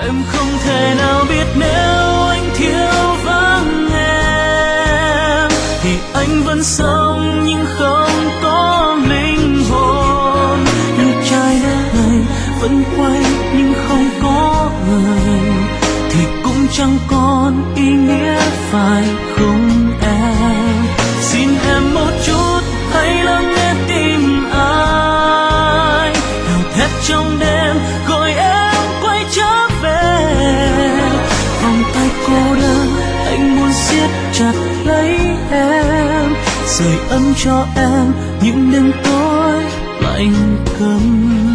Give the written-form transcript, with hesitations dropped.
Em không thể nào biết nếu anh thiếu vắng em thì anh vẫn sống nhưng không có linh hồn. Như trái đất này vẫn quay nhưng không có người thì cũng chẳng còn ý nghĩa phải không em? Xin em một chút hãy lắng nghe tim anh gào thét trong đêm gọi em quay trở về. Vòng tay cô đơn anh muốn siết chặt lấy em, sưởi ấm cho em những đêm tối lạnh câm.